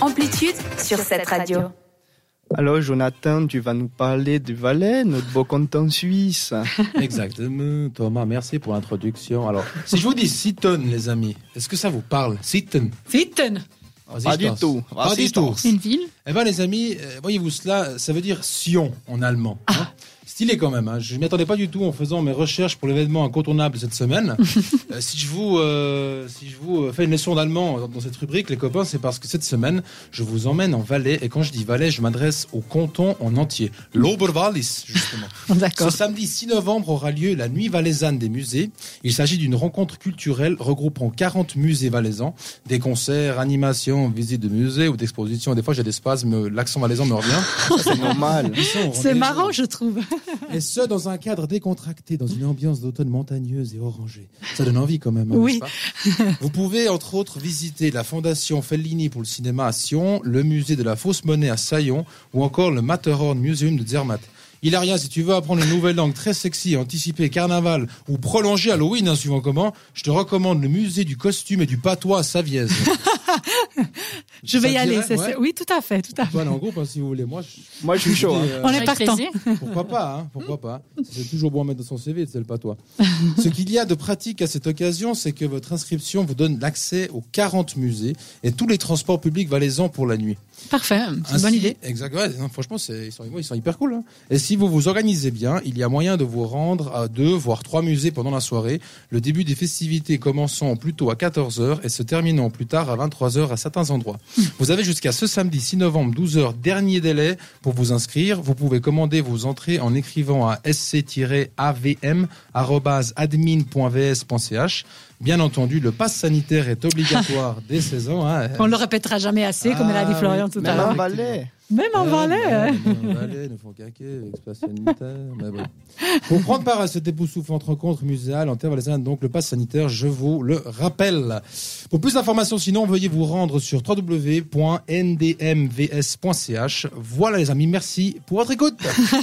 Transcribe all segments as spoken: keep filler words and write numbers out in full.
Amplitude sur cette radio. Alors Jonathan, tu vas nous parler du Valais, notre beau canton suisse. Exactement, Thomas, merci pour l'introduction. Alors, si je vous dis Sitten, les amis, est-ce que ça vous parle? Sitten. Sitten. Pas du tout. Pas du tout. Une ville. Eh bien, les amis, euh, voyez-vous cela, ça veut dire Sion en allemand. Hein. Ah. Stylé quand même. Hein. Je ne m'y attendais pas du tout en faisant mes recherches pour l'événement incontournable cette semaine. euh, si je vous, euh, si je vous fais une leçon d'allemand dans, dans cette rubrique, les copains, c'est parce que cette semaine, je vous emmène en Valais. Et quand je dis Valais, je m'adresse au canton en entier. L'Oberwallis, justement. D'accord. Ce samedi six novembre aura lieu la Nuit valaisanne des musées. Il s'agit d'une rencontre culturelle regroupant quarante musées valaisans. Des concerts, animations, visites de musées ou d'expositions. Des fois, j'ai des spasmes, l'accent valaisan me revient. C'est normal. C'est marrant, je trouve. Et ce, dans un cadre décontracté, dans une ambiance d'automne montagneuse et orangée. Ça donne envie quand même, hein, Oui. n'est-ce pas? Vous pouvez, entre autres, visiter la Fondation Fellini pour le cinéma à Sion, le musée de la fausse monnaie à Saillon, ou encore le Matterhorn Museum de Zermatt. Hilaria, si tu veux apprendre une nouvelle langue très sexy, anticiper carnaval ou prolonger Halloween, hein, suivant comment, je te recommande le musée du costume et du patois à Savièse. Je vais Ça y aller. dirait, c'est, ouais. c'est... Oui, tout à fait, tout à fait. Voilà, en groupe, hein, si vous voulez. Moi, je... Moi, je suis chaud. Hein. Euh, On est Avec partant. plaisir. Pourquoi pas, hein, pourquoi pas. C'est toujours bon à mettre dans son C V, c'est le patois. Ce qu'il y a de pratique à cette occasion, c'est que votre inscription vous donne l'accès aux quarante musées et tous les transports publics valaisans pour la nuit. Parfait, c'est une Ainsi- bonne idée. Exact, ouais, non, franchement, c'est, ils, sont, ils sont hyper cool. Hein. Et si vous vous organisez bien, il y a moyen de vous rendre à deux, voire trois musées pendant la soirée. Le début des festivités commençant plutôt à quatorze heures et se terminant plus tard à vingt-trois heures à certains endroits. Vous avez jusqu'à ce samedi six novembre, douze heures, dernier délai pour vous inscrire. Vous pouvez commander vos entrées en écrivant à s c a v m arobase admin point v s point c h. Bien entendu, le pass sanitaire est obligatoire dès seize ans. Hein. On le répétera jamais assez, comme Ah, elle a dit Florian oui. tout à Même l'heure. en Valais. Même en Valais. hein. En Valais, nous font caquer avec ce pass sanitaire. Mais bon. Pour prendre part à cette époustouflante rencontre muséale en terre valaisanne, donc le pass sanitaire, je vous le rappelle. Pour plus d'informations, sinon, veuillez vous rendre sur w w w point n d m v s point c h. Voilà les amis, merci pour votre écoute.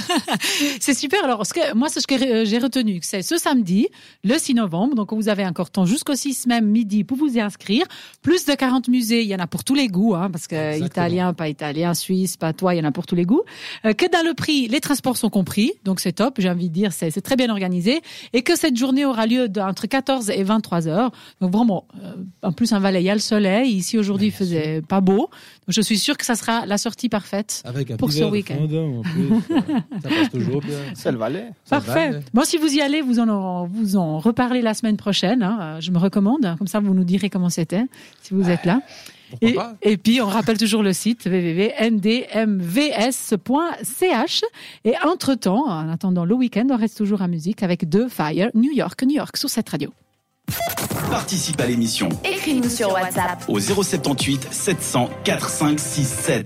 C'est super. Alors, ce que, moi, ce que j'ai retenu, c'est ce samedi, le six novembre. Donc, vous avez encore temps jusqu'au six même midi pour vous y inscrire. Plus de quarante musées. Il y en a pour tous les goûts, hein, parce que Exactement. italien, pas italien, suisse, pas toi, il y en a pour tous les goûts. Euh, que dans le prix, les transports sont compris. Donc, c'est top. J'ai envie de dire, c'est, c'est très bien organisé. Et que cette journée aura lieu de, entre quatorze et vingt-trois heures. Donc, vraiment, euh, en plus, un Valais, il y a le soleil. Ici, aujourd'hui, il faisait pas beau. Donc, je suis sûre que ça sera la sortie parfaite. Avec un Pour petit ce verre de week-end. fondant, en plus. Ça passe toujours bien. C'est le Valais. Ça Parfait. va, ouais. Bon, si vous y allez, vous en, vous en reparlez la semaine prochaine. Hein. Je me recommande. Comme ça, vous nous direz comment c'était, si vous êtes là. Pourquoi Et, pas? et puis, on rappelle toujours le site w w w point n d m v s point c h. Et entre-temps, en attendant le week-end, on reste toujours à musique avec The Fire, New York, New York, sur cette radio. Participe à l'émission Écris-nous sur WhatsApp. au zéro sept huit sept cents quatre cinq six sept.